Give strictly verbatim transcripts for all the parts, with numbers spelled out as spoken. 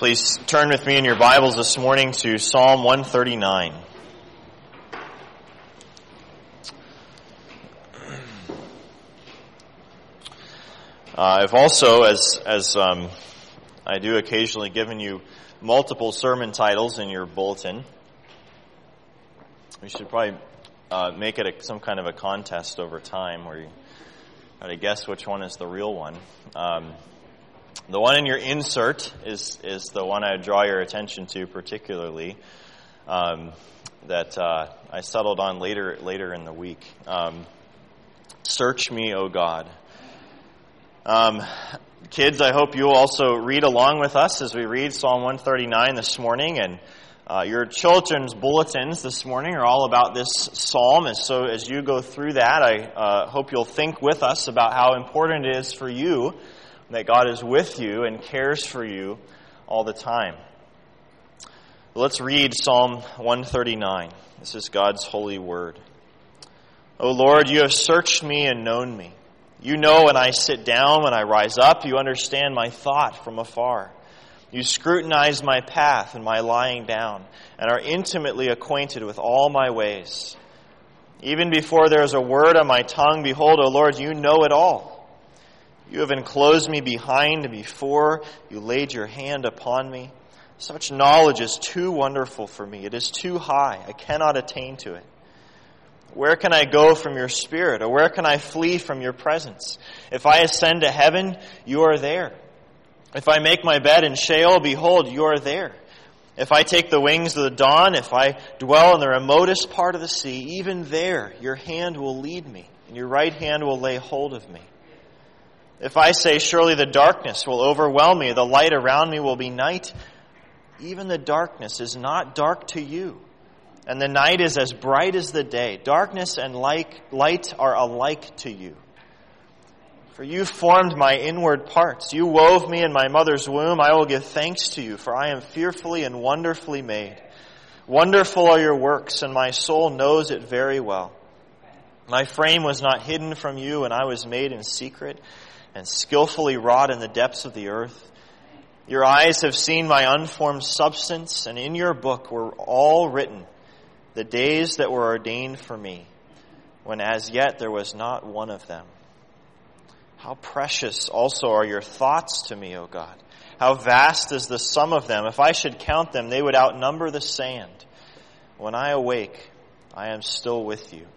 Please turn with me in your Bibles this morning to Psalm one thirty-nine. Uh, I've also, as as um, I do occasionally, given you multiple sermon titles in your bulletin. We should probably uh, make it a, some kind of a contest over time where you try to guess which one is the real one. Um, the one in your insert is is the one I draw your attention to particularly, um, that uh, I settled on later later in the week. Um, Search me, O God. Um, kids, I hope you'll also read along with us as we read Psalm one thirty-nine this morning. And uh, your children's bulletins this morning are all about this psalm. And so as you go through that, I uh, hope you'll think with us about how important it is for you that God is with you and cares for you all the time. Let's read Psalm one thirty-nine. This is God's holy word. O Lord, you have searched me and known me. You know when I sit down, when I rise up, you understand my thought from afar. You scrutinize my path and my lying down, and are intimately acquainted with all my ways. Even before there is a word on my tongue, behold, O Lord, you know it all. You have enclosed me behind and before. You laid your hand upon me. Such knowledge is too wonderful for me. It is too high. I cannot attain to it. Where can I go from your spirit, or where can I flee from your presence? If I ascend to heaven, you are there. If I make my bed in Sheol, behold, you are there. If I take the wings of the dawn, if I dwell in the remotest part of the sea, even there your hand will lead me, and your right hand will lay hold of me. If I say, surely the darkness will overwhelm me, the light around me will be night, even the darkness is not dark to you. And the night is as bright as the day. Darkness and light are alike to you. For you formed my inward parts. You wove me in my mother's womb. I will give thanks to you, for I am fearfully and wonderfully made. Wonderful are your works, and my soul knows it very well. My frame was not hidden from you, and I was made in secret and skillfully wrought in the depths of the earth. Your eyes have seen my unformed substance, and in your book were all written the days that were ordained for me, when as yet there was not one of them. How precious also are your thoughts to me, O God. How vast is the sum of them. If I should count them, they would outnumber the sand. When I awake, I am still with you.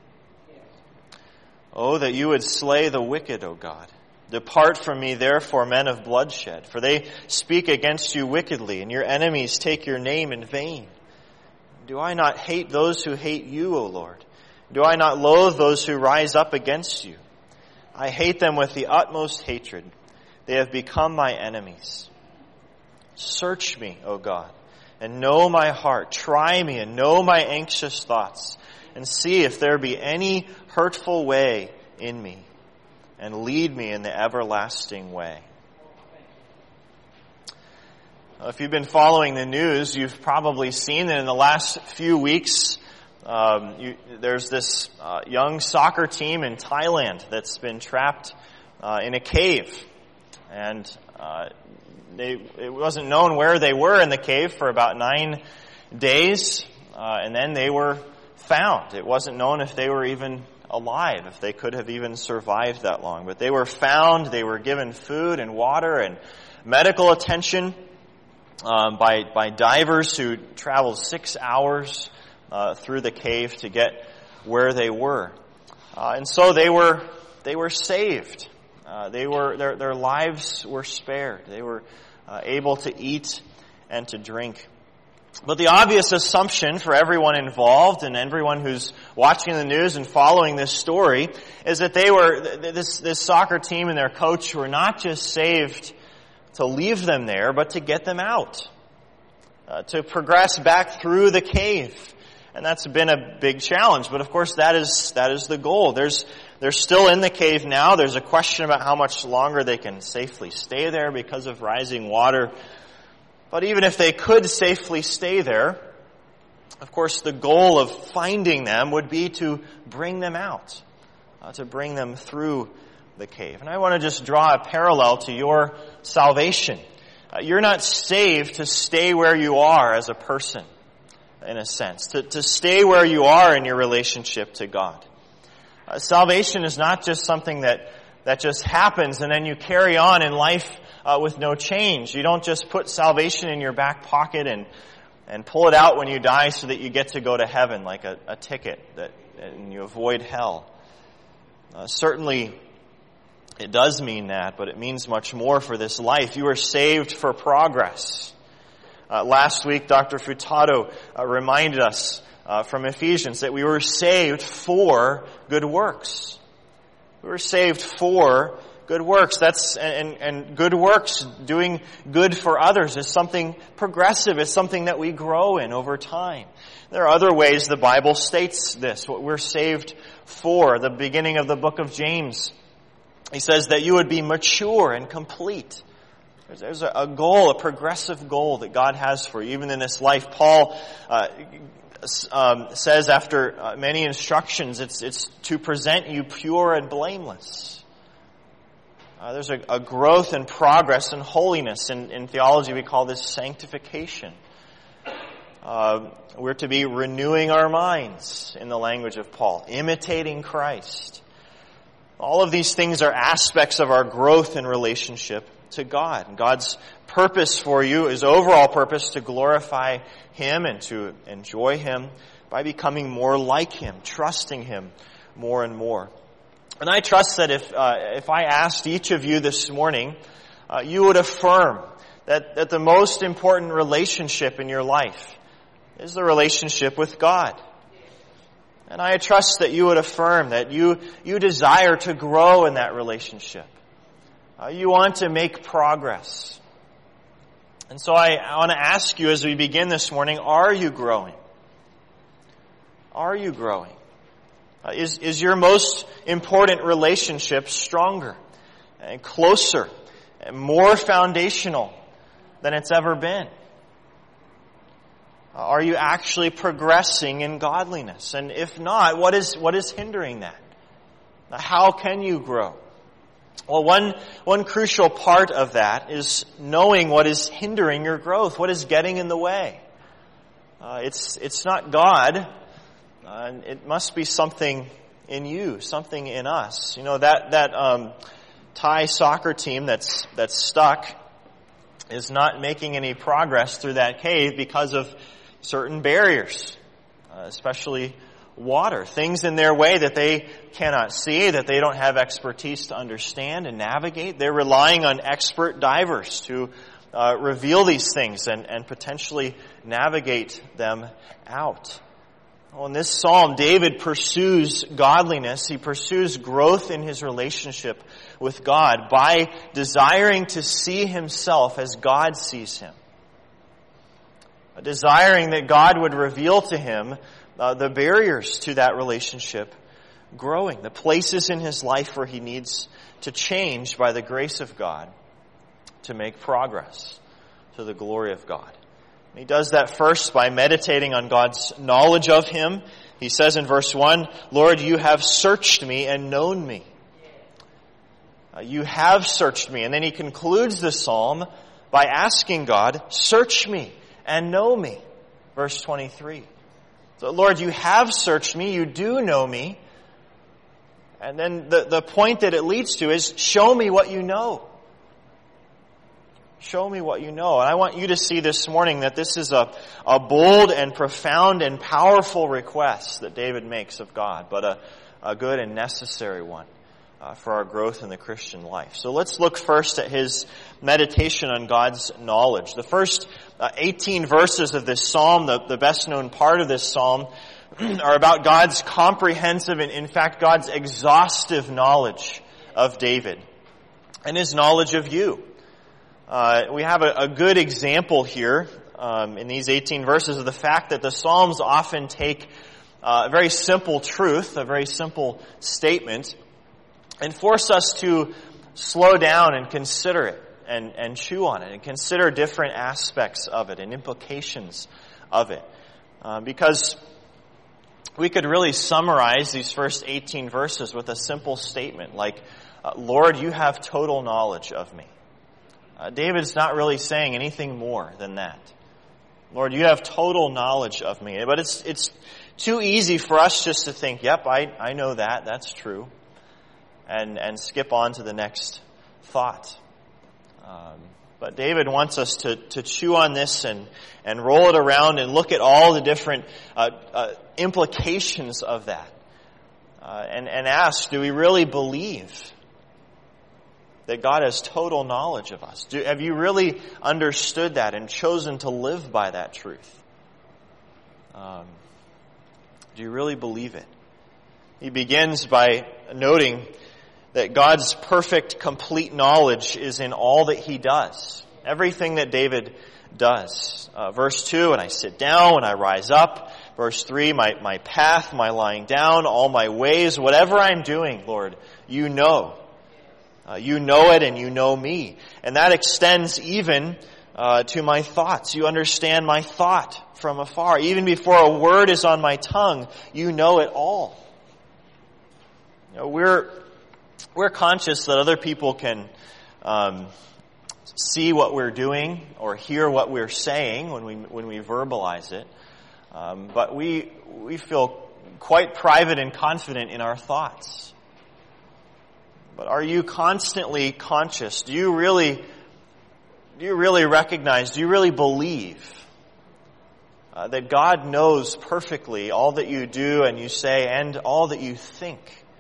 Oh, that you would slay the wicked, O God. Depart from me, therefore, men of bloodshed, for they speak against you wickedly, and your enemies take your name in vain. Do I not hate those who hate you, O Lord? Do I not loathe those who rise up against you? I hate them with the utmost hatred. They have become my enemies. Search me, O God, and know my heart. Try me and know my anxious thoughts, and see if there be any hurtful way in me, and lead me in the everlasting way. If you've been following the news, you've probably seen that in the last few weeks, um, you, there's this uh, young soccer team in Thailand that's been trapped uh, in a cave. And uh, they, it wasn't known where they were in the cave for about nine days, uh, and then they were found. It wasn't known if they were even alive, if they could have even survived that long. But they were found, they were given food and water and medical attention Um, by by divers who traveled six hours uh, through the cave to get where they were, uh, and so they were they were saved. Uh, they were their their lives were spared. They were uh, able to eat and to drink. But the obvious assumption for everyone involved and everyone who's watching the news and following this story is that they were this this soccer team and their coach were not just saved to leave them there, but to get them out, uh, to progress back through the cave. And that's been a big challenge, but of course that is that is the goal. There's they're still in the cave now. There's a question about how much longer they can safely stay there because of rising water. But even if they could safely stay there, of course the goal of finding them would be to bring them out, uh, to bring them through the cave. And I want to just draw a parallel to your salvation. Uh, you're not saved to stay where you are as a person, in a sense, to, to stay where you are in your relationship to God. Uh, salvation is not just something that, that just happens and then you carry on in life uh, with no change. You don't just put salvation in your back pocket and, and pull it out when you die so that you get to go to heaven like a, a ticket that, and you avoid hell. Uh, certainly, it does mean that, but it means much more for this life. You are saved for progress. Uh, last week, Doctor Furtado uh, reminded us uh, from Ephesians that we were saved for good works. We were saved for good works. That's and, and good works, doing good for others, is something progressive. It's something that we grow in over time. There are other ways the Bible states this, what we're saved for. The beginning of the book of James, he says that you would be mature and complete. There's a goal, a progressive goal that God has for you, even in this life. Paul uh, um, says after uh, many instructions, it's it's to present you pure and blameless. Uh, there's a, a growth and progress and holiness. In, in theology, we call this sanctification. Uh, we're to be renewing our minds, in the language of Paul, imitating Christ. All of these things are aspects of our growth in relationship to God. And God's purpose for you, His overall purpose, to glorify Him and to enjoy Him by becoming more like Him, trusting Him more and more. And I trust that if uh, if I asked each of you this morning, uh, you would affirm that, that the most important relationship in your life is the relationship with God. And I trust that you would affirm that you, you desire to grow in that relationship. Uh, you want to make progress. And so I, I want to ask you as we begin this morning, are you growing? Are you growing? Uh, is, is your most important relationship stronger and closer and more foundational than it's ever been? Uh, are you actually progressing in godliness? And if not, what is, what is hindering that? Uh, how can you grow? Well, one, one crucial part of that is knowing what is hindering your growth, what is getting in the way. Uh, it's, it's not God. Uh, it must be something in you, something in us. You know, that, that, um, Thai soccer team that's, that's stuck is not making any progress through that cave because of certain barriers, uh, especially water, things in their way that they cannot see, that they don't have expertise to understand and navigate. They're relying on expert divers to uh, reveal these things and, and potentially navigate them out. Well, in this psalm, David pursues godliness. He pursues growth in his relationship with God by desiring to see himself as God sees him. Desiring that God would reveal to him uh, the barriers to that relationship growing, the places in his life where he needs to change by the grace of God to make progress to the glory of God. And he does that first by meditating on God's knowledge of him. He says in verse one, Lord, you have searched me and known me. Uh, you have searched me. And then he concludes the psalm by asking God, search me and know me. Verse twenty-three. So, Lord, you have searched me. You do know me. And then the, the point that it leads to is, show me what you know. Show me what you know. And I want you to see this morning that this is a, a bold and profound and powerful request that David makes of God, but a, a good and necessary one uh, for our growth in the Christian life. So let's look first at his meditation on God's knowledge. The first uh, eighteen verses of this psalm, the, the best known part of this psalm, are about God's comprehensive and, in fact, God's exhaustive knowledge of David and his knowledge of you. Uh, we have a, a good example here um, in these eighteen verses of the fact that the Psalms often take uh, a very simple truth, a very simple statement, and force us to slow down and consider it and, and chew on it and consider different aspects of it and implications of it. Uh, because we could really summarize these first eighteen verses with a simple statement like, uh, Lord, you have total knowledge of me. Uh, David's not really saying anything more than that. Lord, you have total knowledge of me. But it's it's too easy for us just to think, yep, I, I know that, that's true, and, and skip on to the next thought. Um, but David wants us to, to chew on this and, and roll it around and look at all the different uh, uh, implications of that. Uh, and, and ask, do we really believe that God has total knowledge of us? Do, have you really understood that and chosen to live by that truth? Um, do you really believe it? He begins by noting that God's perfect, complete knowledge is in all that He does. Everything that David does. Uh, verse two, and I sit down, when I rise up. Verse three, my, my path, my lying down, all my ways, whatever I'm doing, Lord, you know. Uh, you know it and you know me. And that extends even uh, to my thoughts. You understand my thought from afar. Even before a word is on my tongue, you know it all. You know, we're we're conscious that other people can um, see what we're doing or hear what we're saying when we when we verbalize it. Um, but we we feel quite private and confident in our thoughts. But are you constantly conscious? Do you really, do you really recognize, do you really believe uh, that God knows perfectly all that you do and you say and all that you think?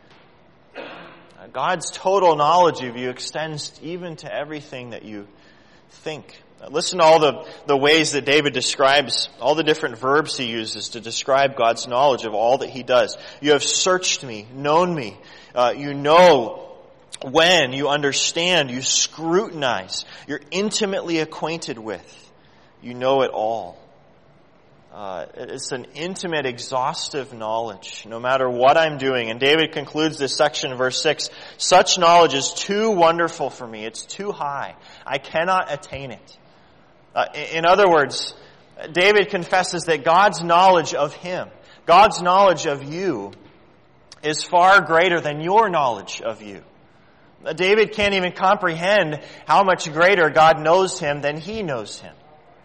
Uh, God's total knowledge of you extends even to everything that you think. Uh, listen to all the, the ways that David describes, all the different verbs he uses to describe God's knowledge of all that He does. You have searched me, known me, uh, you know when, you understand, you scrutinize, you're intimately acquainted with, you know it all. Uh, it's an intimate, exhaustive knowledge, no matter what I'm doing. And David concludes this section in verse six, such knowledge is too wonderful for me, it's too high, I cannot attain it. Uh, in other words, David confesses that God's knowledge of him, God's knowledge of you, is far greater than your knowledge of you. David can't even comprehend how much greater God knows him than he knows him.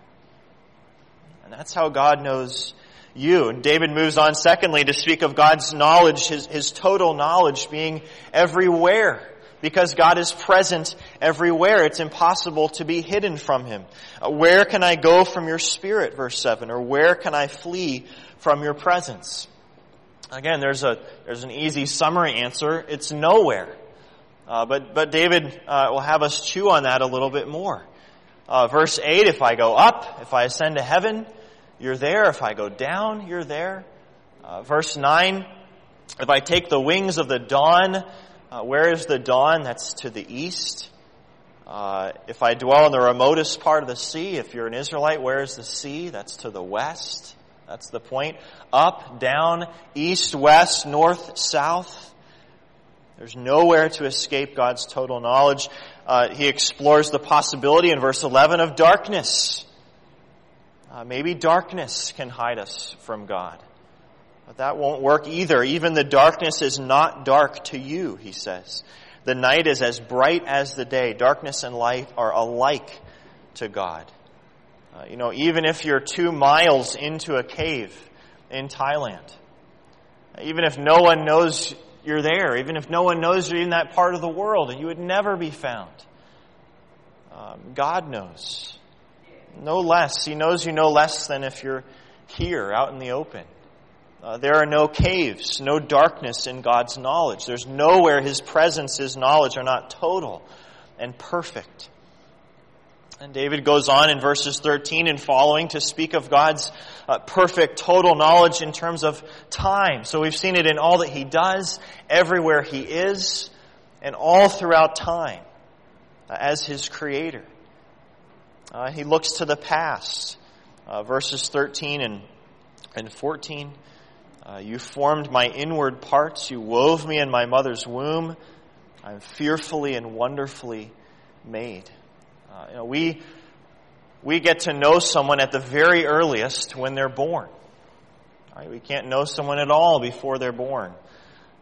And that's how God knows you. And David moves on, secondly, to speak of God's knowledge, his, his total knowledge being everywhere. Because God is present everywhere. It's impossible to be hidden from Him. Uh, where can I go from your Spirit, verse seven? Or where can I flee from your presence? Again, there's a there's an easy summary answer. It's nowhere. Uh, but, but David uh, will have us chew on that a little bit more. Uh, verse eight, if I go up, if I ascend to heaven, you're there. If I go down, you're there. Uh, verse nine, if I take the wings of the dawn, uh, where is the dawn? That's to the east. Uh, if I dwell in the remotest part of the sea, if you're an Israelite, where is the sea? That's to the west. That's the point. Up, down, east, west, north, south. There's nowhere to escape God's total knowledge. Uh, he explores the possibility in verse eleven of darkness. Uh, maybe darkness can hide us from God. But that won't work either. Even the darkness is not dark to you, he says. The night is as bright as the day. Darkness and light are alike to God. Uh, you know, even if you're two miles into a cave in Thailand, even if no one knows you're there, even if no one knows you're in that part of the world, you would never be found. Um, God knows. No less. He knows you no less than if you're here, out in the open. Uh, there are no caves, no darkness in God's knowledge. There's nowhere His presence, His knowledge are not total and perfect. And David goes on in verses thirteen and following to speak of God's uh, perfect, total knowledge in terms of time. So we've seen it in all that He does, everywhere He is, and all throughout time uh, as His Creator. Uh, he looks to the past. Uh, verses thirteen and, and fourteen. Uh, you formed my inward parts. You wove me in my mother's womb. I'm fearfully and wonderfully made. Uh, you know, we we get to know someone at the very earliest when they're born. Right? We can't know someone at all before they're born.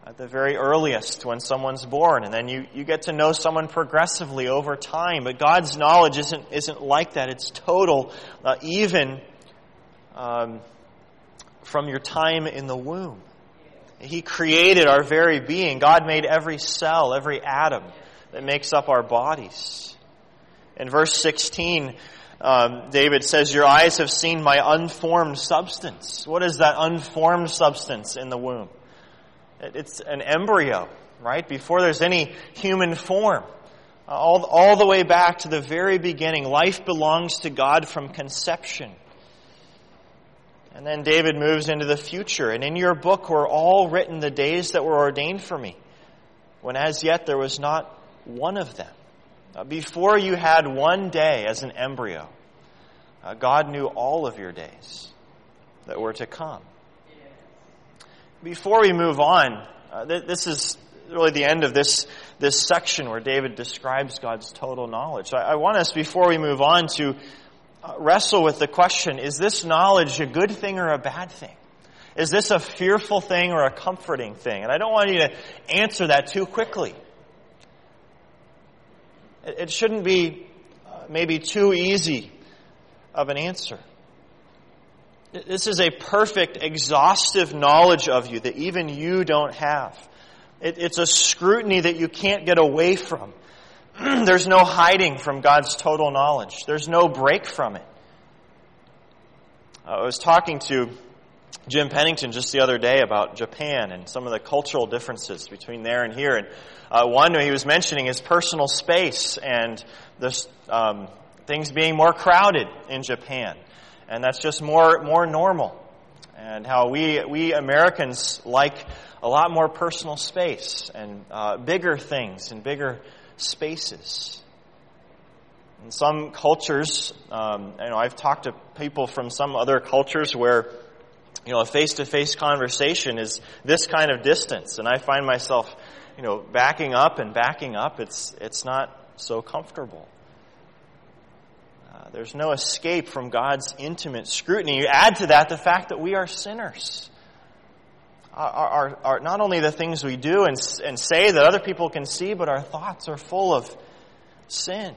at the very earliest when someone's born, and then you, you get to know someone progressively over time. But God's knowledge isn't isn't like that. It's total, uh, even um, from your time in the womb. He created our very being. God made every cell, every atom that makes up our bodies. In verse sixteen, um, David says, "Your eyes have seen my unformed substance." What is that unformed substance in the womb? It's an embryo, right? Before there's any human form. All, all the way back to the very beginning, life belongs to God from conception. And then David moves into the future. "And in your book were all written the days that were ordained for me, when as yet there was not one of them." Uh, before you had one day as an embryo, uh, God knew all of your days that were to come. Before we move on, uh, th- this is really the end of this, this section where David describes God's total knowledge. So I, I want us, before we move on, to uh, wrestle with the question, is this knowledge a good thing or a bad thing? Is this a fearful thing or a comforting thing? And I don't want you to answer that too quickly. It, it shouldn't be uh, maybe too easy of an answer. This is a perfect, exhaustive knowledge of you that even you don't have. It, it's a scrutiny that you can't get away from. There's no hiding from God's total knowledge. There's no break from it. I was talking to Jim Pennington just the other day about Japan and some of the cultural differences between there and here. And uh, one, he was mentioning his personal space and this, um, things being more crowded in Japan. And that's just more more normal. And how we we Americans like a lot more personal space and uh, bigger things and bigger spaces. In some cultures, um, you know, I've talked to people from some other cultures where, you know, a face-to-face conversation is this kind of distance, and I find myself, you know, backing up and backing up. It's it's not so comfortable. There's no escape from God's intimate scrutiny. You add to that the fact that we are sinners. Our, our, our, not only the things we do and, and say that other people can see, but our thoughts are full of sin.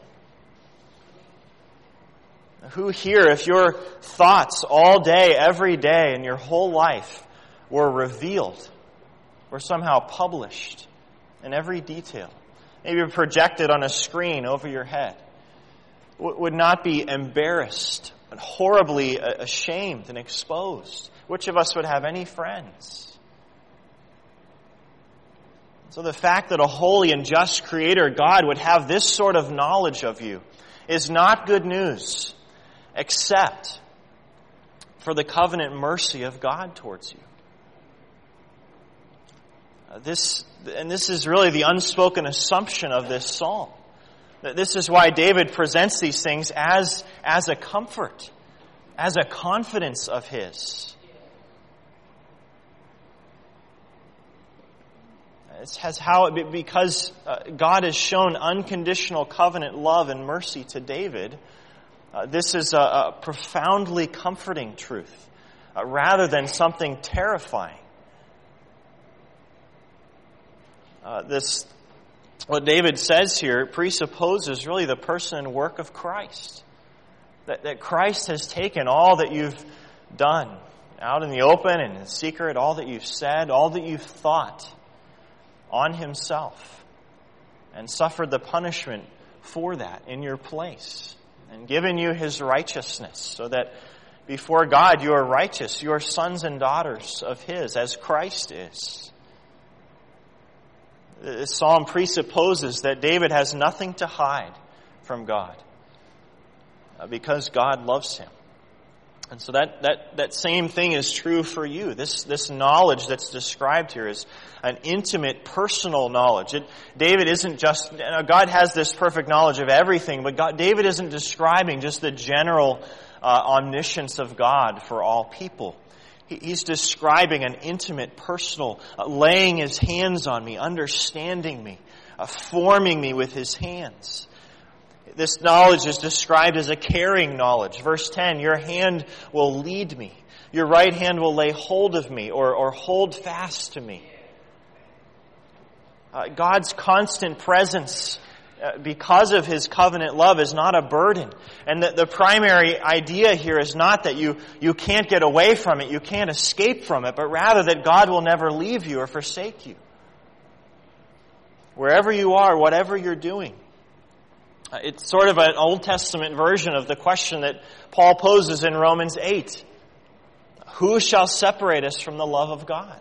Who here, if your thoughts all day, every day, in your whole life were revealed, were somehow published in every detail, maybe projected on a screen over your head, would not be embarrassed and horribly ashamed and exposed? Which of us would have any friends? So the fact that a holy and just Creator God would have this sort of knowledge of you is not good news, except for the covenant mercy of God towards you. Uh, this, and this is really the unspoken assumption of this psalm. This is why David presents these things as, as a comfort, as a confidence of his. It has how because God has shown unconditional covenant love and mercy to David. Uh, this is a, a profoundly comforting truth, uh, rather than something terrifying. Uh, this. What David says here presupposes really the person and work of Christ. That, that Christ has taken all that you've done out in the open and in secret, all that you've said, all that you've thought on himself, and suffered the punishment for that in your place, and given you his righteousness, so that before God you are righteous, you are sons and daughters of his, as Christ is. This psalm presupposes that David has nothing to hide from God because God loves him. And so that, that, that same thing is true for you. This, this knowledge that's described here is an intimate, personal knowledge. It, David isn't just, you know, God has this perfect knowledge of everything, but God, David isn't describing just the general uh, omniscience of God for all people. He's describing an intimate, personal, uh, laying his hands on me, understanding me, uh, forming me with his hands. This knowledge is described as a caring knowledge. Verse ten, your hand will lead me. Your right hand will lay hold of me or, or hold fast to me. Uh, God's constant presence uh, because of His covenant love is not a burden. And the, the primary idea here is not that you, you can't get away from it, you can't escape from it, but rather that God will never leave you or forsake you. Wherever you are, whatever you're doing. Uh, it's sort of an Old Testament version of the question that Paul poses in Romans eight. Who shall separate us from the love of God?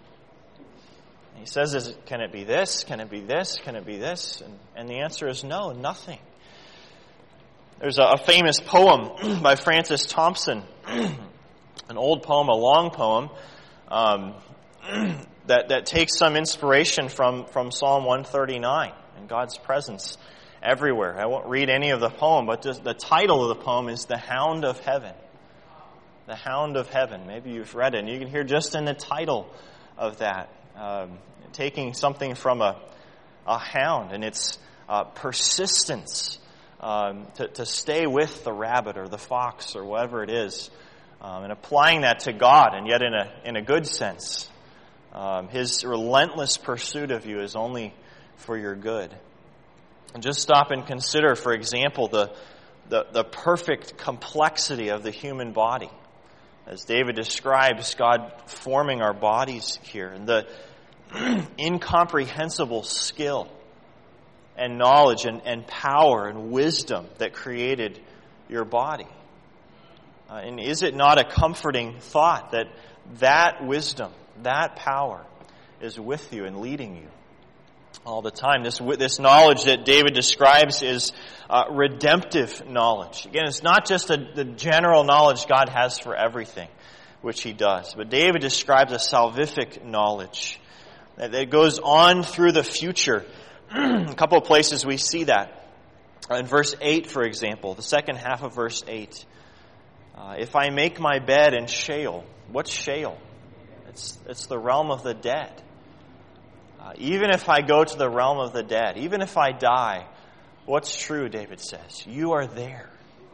He says, is it, can it be this? Can it be this? Can it be this? And, and the answer is no, nothing. There's a, a famous poem by Francis Thompson, an old poem, a long poem, um, that, that takes some inspiration from, from Psalm one thirty-nine and God's presence everywhere. I won't read any of the poem, but just the title of the poem is The Hound of Heaven. The Hound of Heaven. Maybe you've read it, and you can hear just in the title of that, um, taking something from a, a hound and its uh, persistence um, to, to stay with the rabbit or the fox or whatever it is, um, and applying that to God, and yet in a in a good sense. Um, his relentless pursuit of you is only for your good. And just stop and consider, for example, the the, the perfect complexity of the human body. As David describes God forming our bodies here, and the incomprehensible skill and knowledge and, and power and wisdom that created your body. Uh, and is it not a comforting thought that that wisdom, that power is with you and leading you all the time? This, this knowledge that David describes is uh, redemptive knowledge. Again, it's not just a, the general knowledge God has for everything, which He does, but David describes a salvific knowledge that goes on through the future. A couple of places we see that. In verse eight, for example, the second half of verse eight. Uh, if I make my bed in Sheol. What's Sheol? It's, it's the realm of the dead. Uh, even if I go to the realm of the dead, even if I die, what's true, David says? You are there.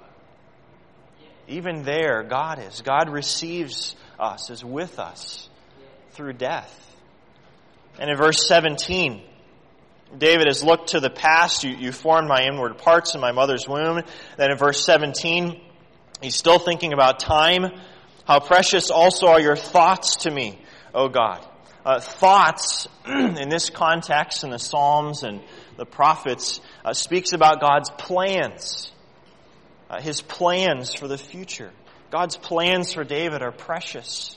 Even there, God is. God receives us, is with us through death. And in verse seventeen, David has looked to the past. You, you formed my inward parts in my mother's womb. Then in verse seventeen, he's still thinking about time. How precious also are your thoughts to me, O God. Uh, thoughts, in this context, in the Psalms and the prophets, uh, speaks about God's plans. Uh, his plans for the future. God's plans for David are precious.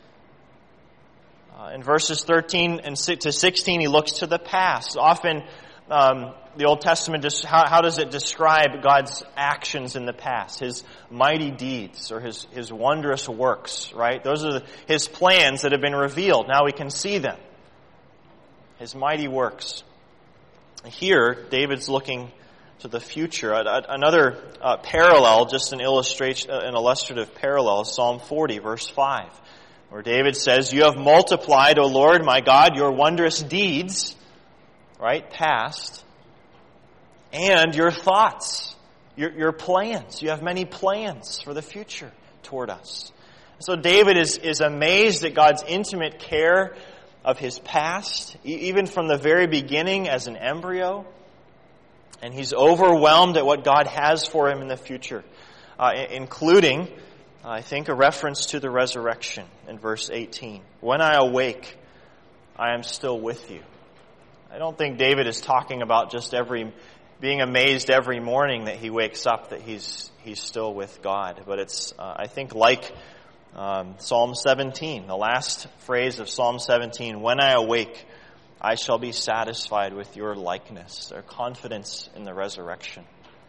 Uh, in verses thirteen and to sixteen, he looks to the past. Often, um, the Old Testament, just how, how does it describe God's actions in the past? His mighty deeds or his, his wondrous works, right? Those are the, His plans that have been revealed. Now we can see them. His mighty works. Here, David's looking to the future. Another uh, parallel, just an illustration, an illustrative parallel, is Psalm forty, verse five. Where David says, you have multiplied, O Lord, my God, your wondrous deeds, right, past, and your thoughts, your, your plans. You have many plans for the future toward us. So David is, is amazed at God's intimate care of his past, even from the very beginning as an embryo, and he's overwhelmed at what God has for him in the future, uh, including, I think, a reference to the resurrection in verse eighteen. When I awake, I am still with you. I don't think David is talking about just every being amazed every morning that he wakes up that he's he's still with God. But it's, uh, I think, like um, Psalm seventeen, the last phrase of Psalm seventeen, when I awake, I shall be satisfied with your likeness, their confidence in the resurrection.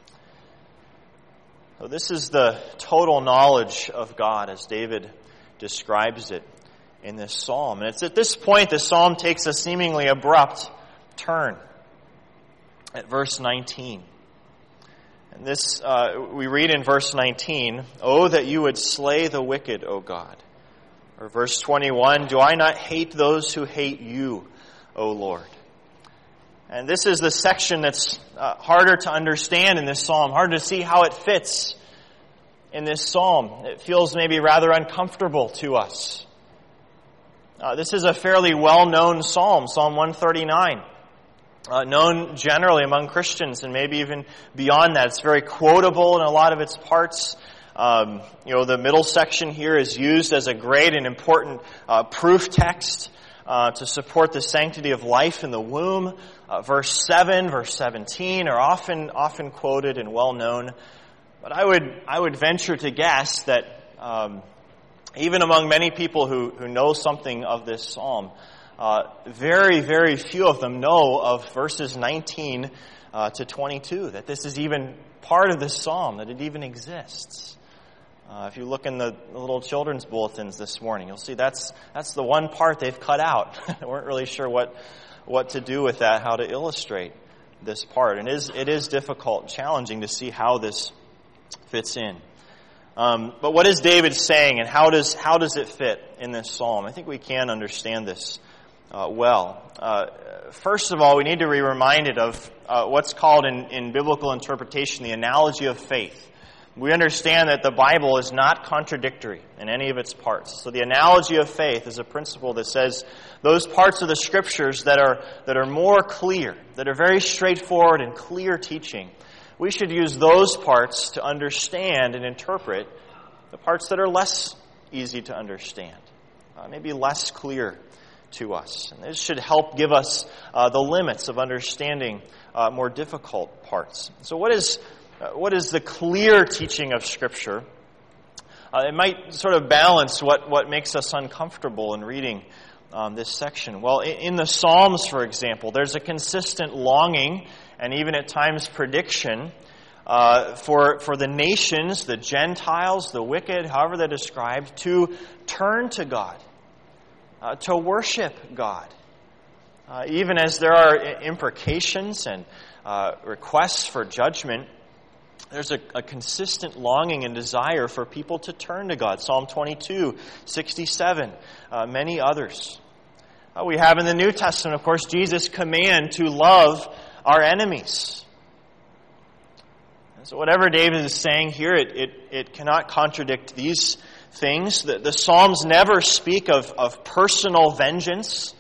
So this is the total knowledge of God as David describes it in this psalm. And it's at this point the psalm takes a seemingly abrupt turn at verse nineteen. And this, uh, we read in verse nineteen, "Oh, that you would slay the wicked, O God." Or verse twenty-one, "Do I not hate those who hate you, O Lord?" And this is the section that's uh, harder to understand in this psalm, hard to see how it fits in this psalm. It feels maybe rather uncomfortable to us. Uh, this is a fairly well-known psalm, Psalm one thirty-nine. uh, known generally among Christians and maybe even beyond that. It's very quotable in a lot of its parts. Um, you know, the middle section here is used as a great and important uh, proof text uh, to support the sanctity of life in the womb. Uh, verse seven, verse seventeen are often often quoted and well known. But I would I would venture to guess that um, even among many people who, who know something of this psalm, uh, very, very few of them know of verses nineteen uh, to twenty-two, that this is even part of this psalm, that it even exists. Uh, if you look in the little children's bulletins this morning, you'll see that's that's the one part they've cut out. They weren't really sure what what to do with that, how to illustrate this part. And it is, it is difficult, challenging to see how this fits in. Um, but what is David saying, and how does how does it fit in this psalm? I think we can understand this uh, well. Uh, first of all, we need to be reminded of uh, what's called in, in biblical interpretation the analogy of faith. We understand that the Bible is not contradictory in any of its parts. So the analogy of faith is a principle that says those parts of the Scriptures that are that are more clear, that are very straightforward and clear teaching, we should use those parts to understand and interpret the parts that are less easy to understand, uh, maybe less clear to us. And this should help give us uh, the limits of understanding uh, more difficult parts. So what is uh, what is the clear teaching of Scripture? Uh, it might sort of balance what, what makes us uncomfortable in reading um, this section. Well, in, in the Psalms, for example, there's a consistent longing and even at times prediction uh, for, for the nations, the Gentiles, the wicked, however they're described, to turn to God, uh, to worship God. Uh, even as there are imprecations and uh, requests for judgment, there's a, a consistent longing and desire for people to turn to God. Psalm twenty-two, sixty-seven, uh, many others. Uh, we have in the New Testament, of course, Jesus' command to love our enemies. And so whatever David is saying here, it, it, it cannot contradict these things. The, the Psalms never speak of, of personal vengeance.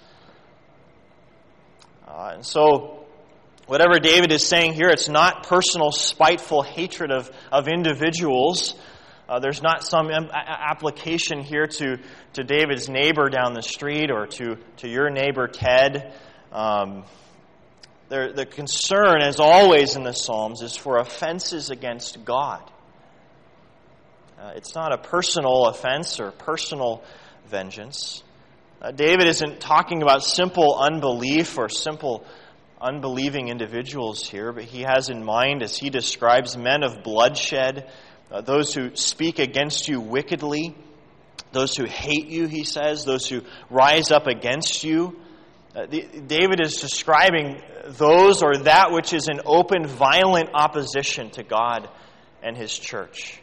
Uh, and so whatever David is saying here, it's not personal, spiteful hatred of, of individuals. Uh, there's not some em- application here to, to David's neighbor down the street or to, to your neighbor Ted. Um, there, the concern, as always in the Psalms, is for offenses against God. Uh, it's not a personal offense or personal vengeance. Uh, David isn't talking about simple unbelief or simple unbelieving individuals here, but he has in mind, as he describes, men of bloodshed, uh, those who speak against you wickedly, those who hate you, he says, those who rise up against you. Uh, the, David is describing those or that which is in open, violent opposition to God and His church.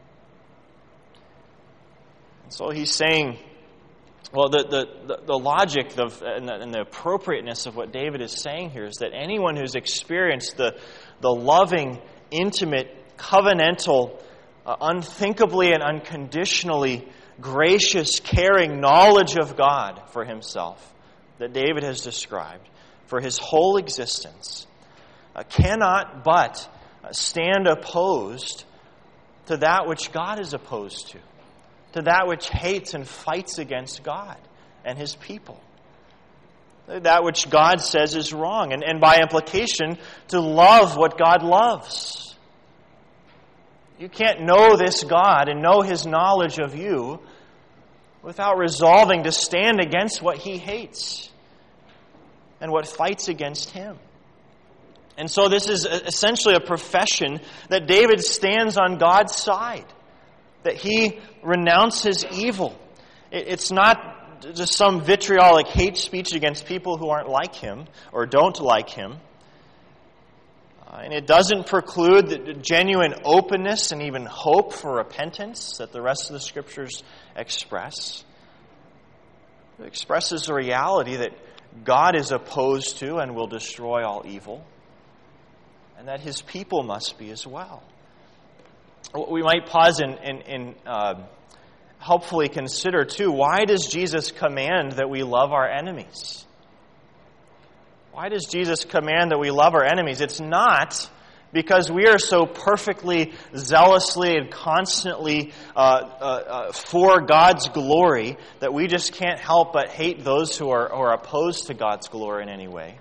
And so he's saying, well, the, the, the logic of, and, the, and the appropriateness of what David is saying here is that anyone who's experienced the, the loving, intimate, covenantal, uh, unthinkably and unconditionally gracious, caring knowledge of God for himself that David has described for his whole existence uh, cannot but stand opposed to that which God is opposed to, to that which hates and fights against God and His people. That which God says is wrong, and, and by implication, to love what God loves. You can't know this God and know His knowledge of you without resolving to stand against what He hates and what fights against Him. And so this is essentially a profession that David stands on God's side, that he renounces evil. It's not just some vitriolic hate speech against people who aren't like him or don't like him. Uh, and it doesn't preclude the genuine openness and even hope for repentance that the rest of the Scriptures express. It expresses the reality that God is opposed to and will destroy all evil, and that His people must be as well. We might pause and, and, and uh, helpfully consider, too, why does Jesus command that we love our enemies? Why does Jesus command that we love our enemies? It's not because we are so perfectly, zealously, and constantly uh, uh, uh, for God's glory that we just can't help but hate those who are, who are opposed to God's glory in any way.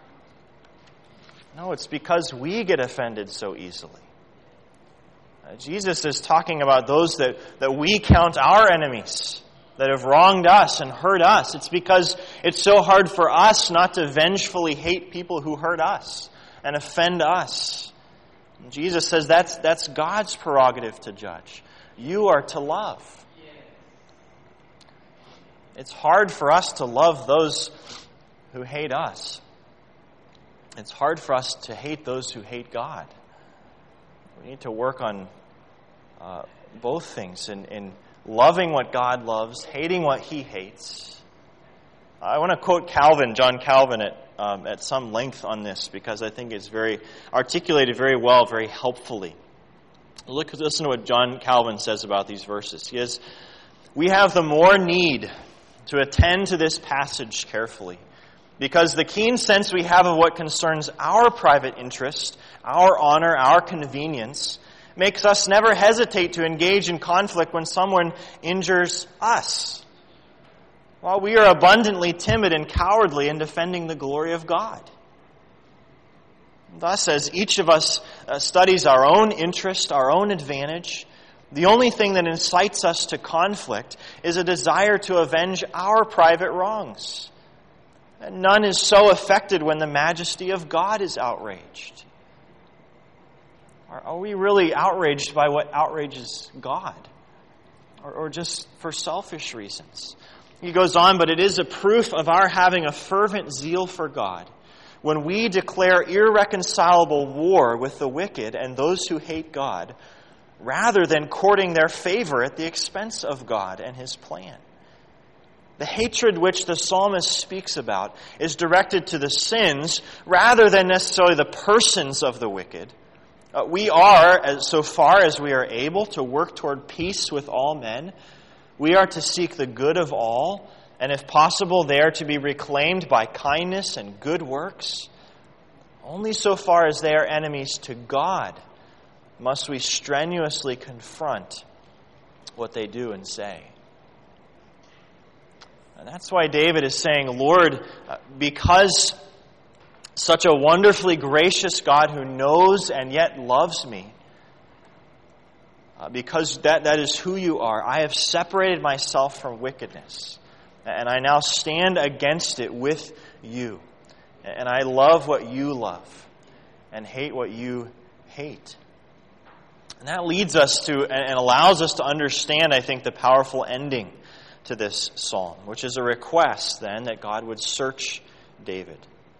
No, it's because we get offended so easily. Uh, Jesus is talking about those that, that we count our enemies, that have wronged us and hurt us. It's because it's so hard for us not to vengefully hate people who hurt us and offend us. And Jesus says that's, that's God's prerogative to judge. You are to love. It's hard for us to love those who hate us. It's hard for us to hate those who hate God. We need to work on uh, both things in, in loving what God loves, hating what He hates. I want to quote Calvin, John Calvin, at um, at some length on this because I think it's very articulated very well, very helpfully. Look, listen to what John Calvin says about these verses. He says, "We have the more need to attend to this passage carefully, because the keen sense we have of what concerns our private interest, our honor, our convenience, makes us never hesitate to engage in conflict when someone injures us, while we are abundantly timid and cowardly in defending the glory of God. Thus, as each of us uh, studies our own interest, our own advantage, the only thing that incites us to conflict is a desire to avenge our private wrongs. And none is so affected when the majesty of God is outraged." Are, are we really outraged by what outrages God? Or, or just for selfish reasons? He goes on, "But it is a proof of our having a fervent zeal for God when we declare irreconcilable war with the wicked and those who hate God, rather than courting their favor at the expense of God and His plan. The hatred which the psalmist speaks about is directed to the sins rather than necessarily the persons of the wicked. Uh, we are, as, so far as we are able, to work toward peace with all men. We are to seek the good of all, and if possible, they are to be reclaimed by kindness and good works. Only so far as they are enemies to God must we strenuously confront what they do and say." And that's why David is saying, "Lord, because such a wonderfully gracious God who knows and yet loves me, Uh, because that, that is who you are, I have separated myself from wickedness, and I now stand against it with you. And I love what you love, and hate what you hate." And that leads us to, and allows us to understand, I think, the powerful ending to this psalm, which is a request, then, that God would search David.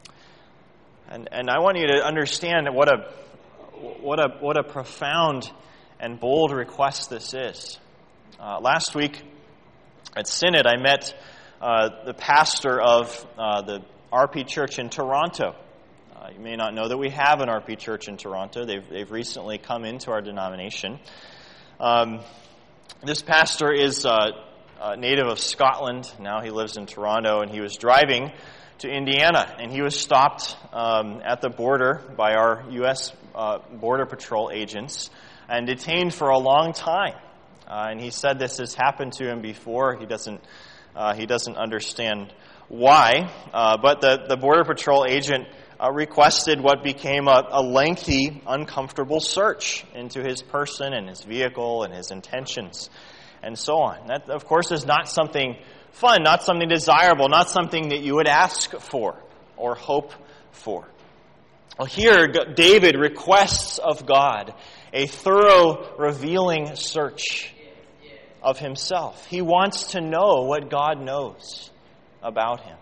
And and I want you to understand what a what a what a profound and bold request this is. Uh, last week at Synod, I met uh, the pastor of uh, the R P Church in Toronto. Uh, you may not know that we have an R P Church in Toronto. They've they've recently come into our denomination. Um, this pastor is uh, a native of Scotland. Now he lives in Toronto, and he was driving to Indiana, and he was stopped um, at the border by our U S uh, Border Patrol agents and detained for a long time. Uh, and he said this has happened to him before. He doesn't uh, he doesn't understand why. Uh, but the, the Border Patrol agent uh, requested what became a, a lengthy, uncomfortable search into his person and his vehicle and his intentions and so on. That, of course, is not something fun, not something desirable, not something that you would ask for or hope for. Well, here, David requests of God a thorough, revealing search of himself. He wants to know what God knows about him.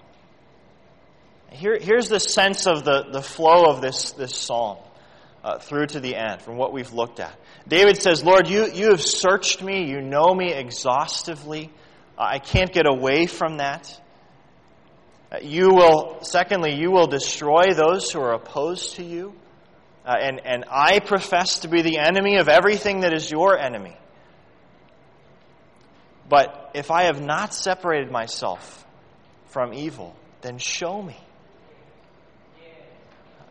Here, here's the sense of the, the flow of this, this psalm uh, through to the end from what we've looked at. David says, Lord, you, you have searched me. You know me exhaustively. Uh, I can't get away from that. Uh, you will, secondly, you will destroy those who are opposed to you. Uh, and, and I profess to be the enemy of everything that is your enemy. But if I have not separated myself from evil, then show me.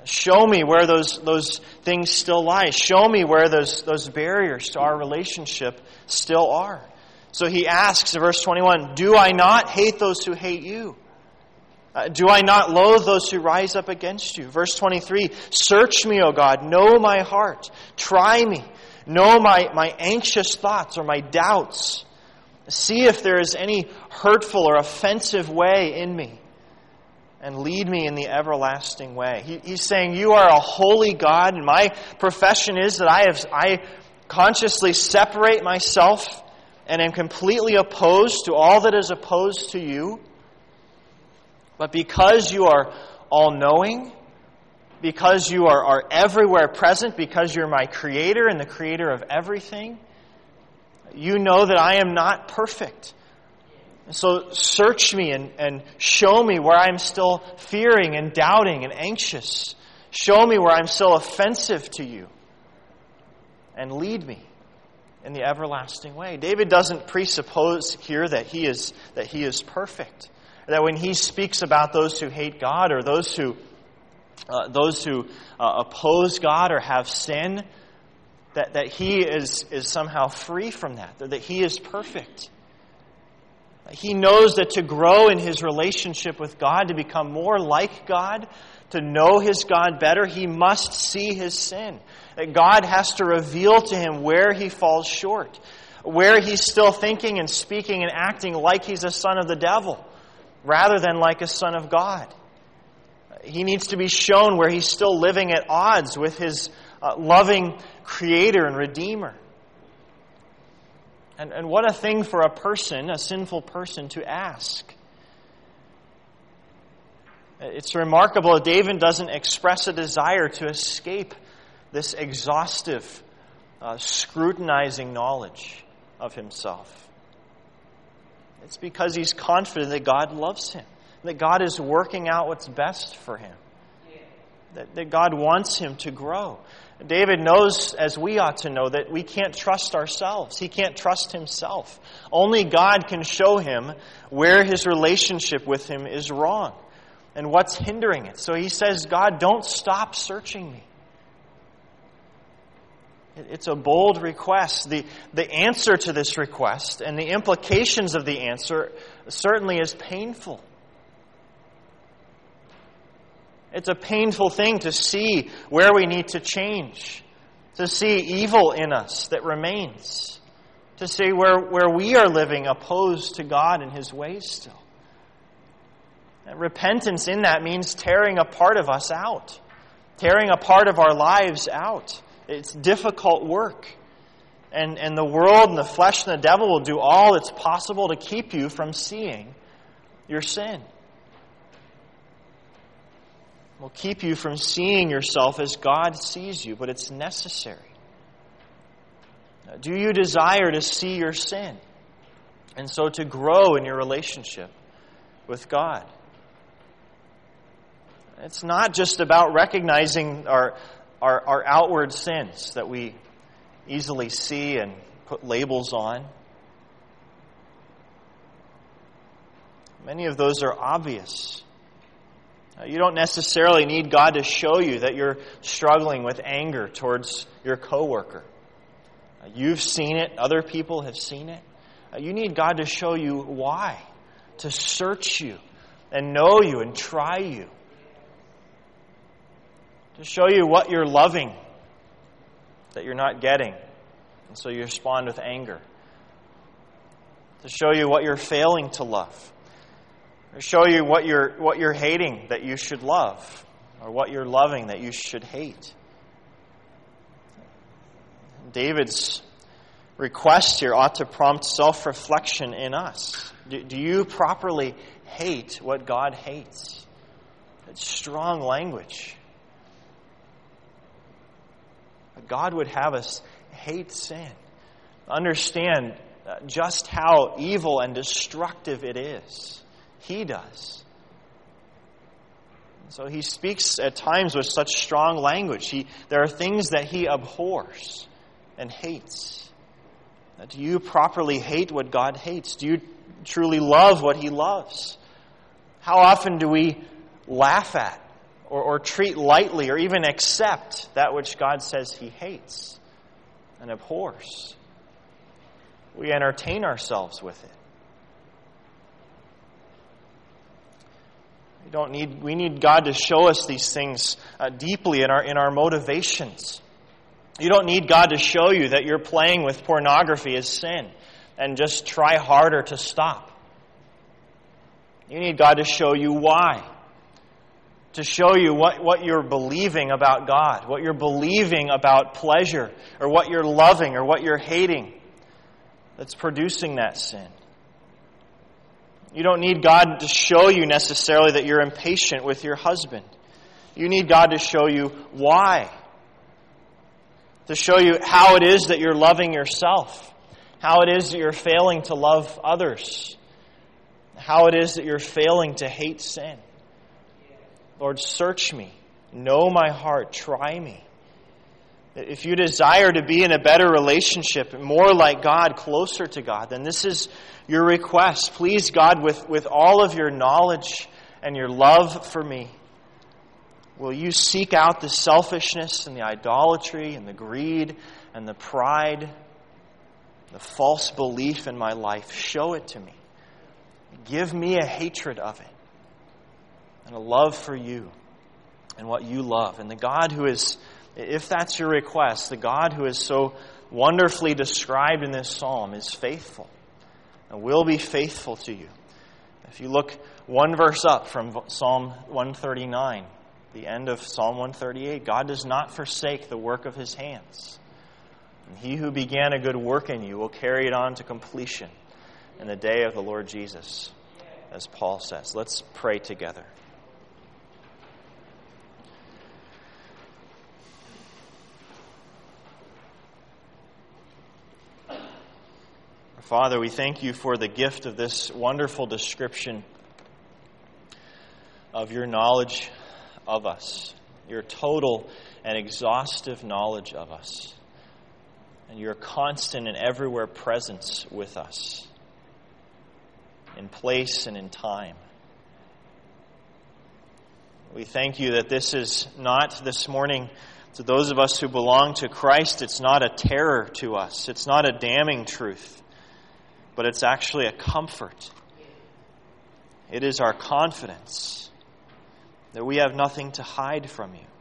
Show me where those, those things still lie. Show me where those, those barriers to our relationship still are. So he asks in verse twenty-one, do I not hate those who hate you? Uh, do I not loathe those who rise up against you? Verse twenty-three, search me, O God, know my heart. Try me. Know my, my anxious thoughts or my doubts. See if there is any hurtful or offensive way in me, and lead me in the everlasting way. He, he's saying, you are a holy God, and my profession is that I have I consciously separate myself and am completely opposed to all that is opposed to you. But because you are all-knowing, because you are, are everywhere present, because you're my creator and the creator of everything, you know that I am not perfect. And so search me and, and show me where I'm still fearing and doubting and anxious. Show me where I'm still offensive to you. And lead me in the everlasting way. David doesn't presuppose here that he is that he is perfect. That when he speaks about those who hate God or those who uh, those who uh, oppose God or have sin, that, that he is, is somehow free from that, that he is perfect. He knows that to grow in his relationship with God, to become more like God, to know his God better, he must see his sin. That God has to reveal to him where he falls short, where he's still thinking and speaking and acting like he's a son of the devil, rather than like a son of God. He needs to be shown where he's still living at odds with his uh, loving Creator and Redeemer. And, and what a thing for a person, a sinful person, to ask. It's remarkable that David doesn't express a desire to escape this exhaustive, uh, scrutinizing knowledge of himself. It's because he's confident that God loves him, that God is working out what's best for him, that, that God wants him to grow. David knows, as we ought to know, that we can't trust ourselves. He can't trust himself. Only God can show him where his relationship with him is wrong and what's hindering it. So he says, God, don't stop searching me. It's a bold request. The, the answer to this request and the implications of the answer certainly is painful. It's a painful thing to see where we need to change, to see evil in us that remains, to see where, where we are living opposed to God and his ways still. And repentance in that means tearing a part of us out, tearing a part of our lives out. It's difficult work. And, and the world and the flesh and the devil will do all that's possible to keep you from seeing your sin. Will keep you from seeing yourself as God sees you, but it's necessary. Do you desire to see your sin and so to grow in your relationship with God? It's not just about recognizing our, our, our outward sins that we easily see and put labels on. Many of those are obvious. You don't necessarily need God to show you that you're struggling with anger towards your coworker. You've seen it. Other people have seen it. You need God to show you why, to search you and know you and try you, to show you what you're loving that you're not getting, and so you respond with anger, to show you what you're failing to love, or show you what you're what you're hating that you should love, or what you're loving that you should hate. David's request here ought to prompt self-reflection in us. Do, do you properly hate what God hates? It's strong language. But God would have us hate sin. Understand just how evil and destructive it is. He does. So he speaks at times with such strong language. He, there are things that he abhors and hates. Now, do you properly hate what God hates? Do you truly love what he loves? How often do we laugh at or, or treat lightly or even accept that which God says He hates and abhors. We entertain ourselves with it. We don't need. We need God to show us these things uh, deeply in our in our motivations. You don't need God to show you that you're playing with pornography is sin, and just try harder to stop. You need God to show you why. To show you what, what you're believing about God, what you're believing about pleasure, or what you're loving, or what you're hating that's producing that sin. You don't need God to show you necessarily that you're impatient with your husband. You need God to show you why. To show you how it is that you're loving yourself. How it is that you're failing to love others. How it is that you're failing to hate sin. Lord, search me. Know my heart. Try me. If you desire to be in a better relationship, more like God, closer to God, then this is your request. Please, God, with, with all of your knowledge and your love for me, will you seek out the selfishness and the idolatry and the greed and the pride, the false belief in my life? Show it to me. Give me a hatred of it and a love for you and what you love. And the God who is, if that's your request, the God who is so wonderfully described in this psalm is faithful and will be faithful to you. If you look one verse up from Psalm one thirty-nine, the end of Psalm one thirty-eight, God does not forsake the work of His hands. And He who began a good work in you will carry it on to completion in the day of the Lord Jesus, as Paul says. Let's pray together. Father, we thank you for the gift of this wonderful description of your knowledge of us, your total and exhaustive knowledge of us, and your constant and everywhere presence with us, in place and in time. We thank you that this is not this morning, to those of us who belong to Christ, it's not a terror to us. It's not a damning truth. But it's actually a comfort. It is our confidence that we have nothing to hide from you.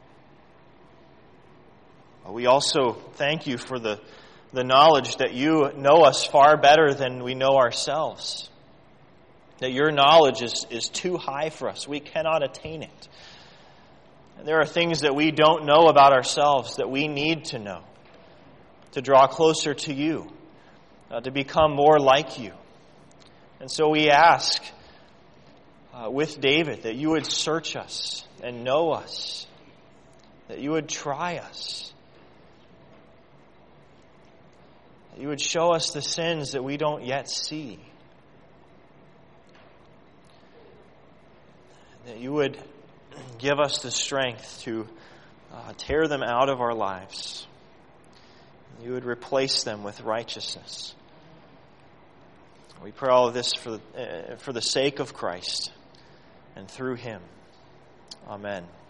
We also thank you for the, the knowledge that you know us far better than we know ourselves. That your knowledge is, is too high for us. We cannot attain it. And there are things that we don't know about ourselves that we need to know to draw closer to you. Uh, to become more like you. And so we ask uh, with David that you would search us and know us, that you would try us, that you would show us the sins that we don't yet see, that you would give us the strength to uh, tear them out of our lives. You would replace them with righteousness. We pray all of this for the, uh, for the sake of Christ and through Him. Amen.